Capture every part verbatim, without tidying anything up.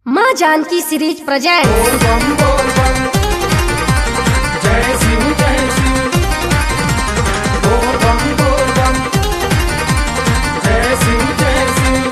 माँ Janaki series present. बोल बम बोल बम जय शिव जय शिव। बोल बम बोल बम जय शिव जय शिव।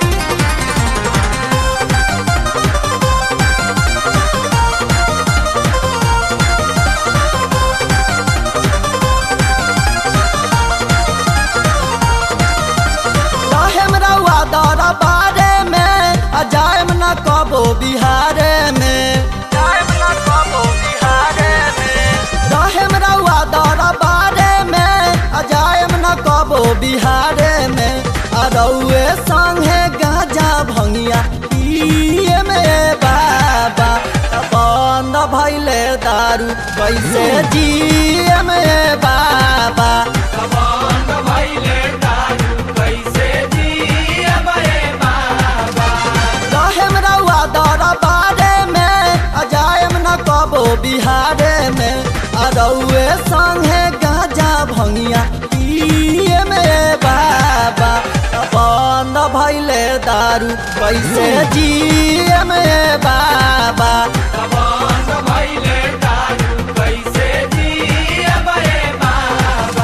रहम रउआ दौरा बारे में अजायम न कबो बिहारे में। जायम न कबो बिहारे में। रहम रउआ दौरा बारे में अजायम न कबो बिहारे में। अरउए संगे गाजा भंगिया पिए में बाबा बंद भइले दारू कैसे जिए में बाबा। बंद भइले दारू कैसे जिए में बाबा। रहम रउआ दौरा बारे में अजायम न कबो बिहारे में। अरउए संगे गाजा भंगिया पिए में बाबा बंद भइले दारू कैसे जिए में बाबा। बंद भइले दारू कैसे जिए में बाबा।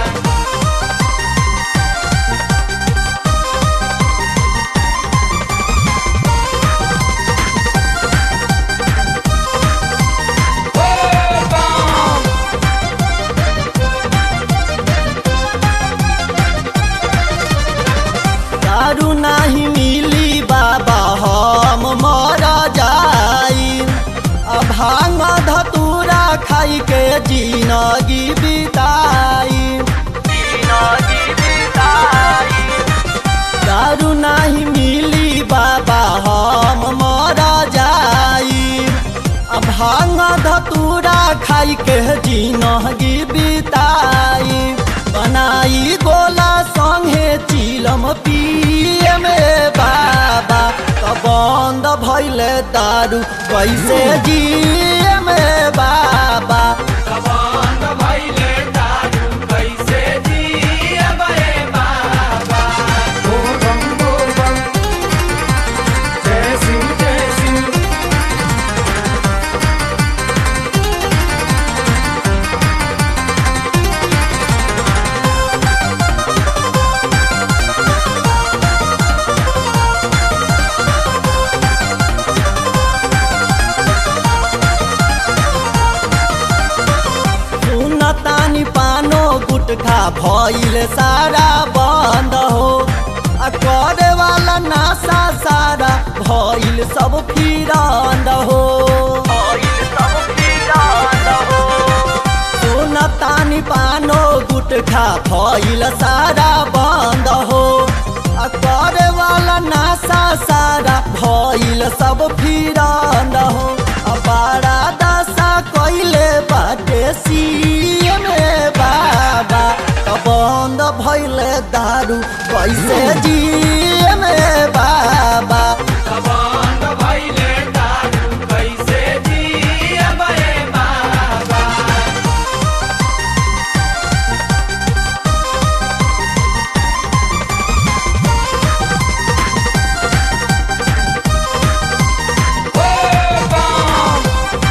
बोल बम दारू नाही मिली बाबा हम मर जाई। अब भांग धतूरा खाई के जिंदगी बिताई। जिंदगी बिताई। दारू नाही मिली बाबा हम मर जाई। अब भांग धतूरा खाई के जिंदगी बिताई। बनाई गोला संगे चिलम पिए में बाबा तो बंद भइले दारू कैसे जिए में बाबा। बंद भइले दारू कैसे जिए में बाबा। बोल बम बोल बम जय शिव जय शिव। तानी पानो गुटखा भइल सारा बंद हो। आ करे वाला नासा सारा भइल सब फिरंद हो। भइल सब फिरंद हो। सुन तानी पानो गुटखा भइल सारा बंद हो। आ करे वाला नासा सारा भइल सब फिरंद हो। आ बड़ा दशा कइले बाटे सीए में बाबा तो बंद भइले दारू कैसे जिए में बाबा। बंद भइले दारू कैसे जिए में बाबा। बोल बम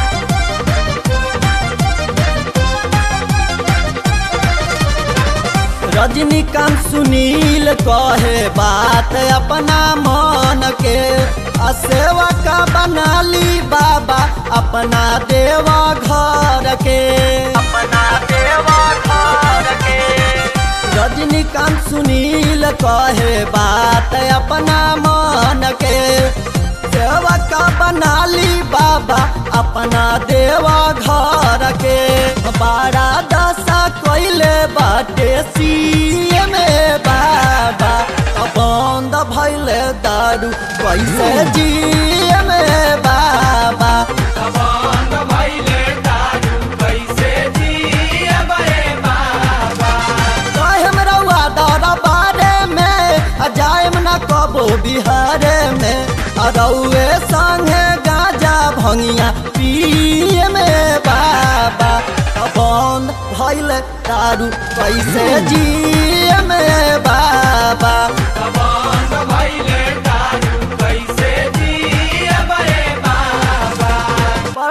रजनीकांत सुनील कहे बात अपना मन के। आ सेवा का बनाली बाबा अपना देवा घर के। अपना देवा घर के। रजनीकांत सुनील कहे बात अपना मन के। सेवा का बनाली बाबा अपना देवा घर के। बड़ा दशा कइले बाटे सीए में बाबा तो बंद भइले दारू कैसे जिए में बाबा। बंद भइले दारू कैसे जिए में बाबा। रहम रउआ दौरा बारे में अजायम न कबो बिहारे में। अरउए संगे गाजा भंगिया पिए में बाबा तो बंद भइले दारू कैसे जिए में बाबा। बंद भइले दारू कैसे जिए में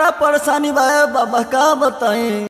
बड़ा परेशानी बा बाबा, का बताई।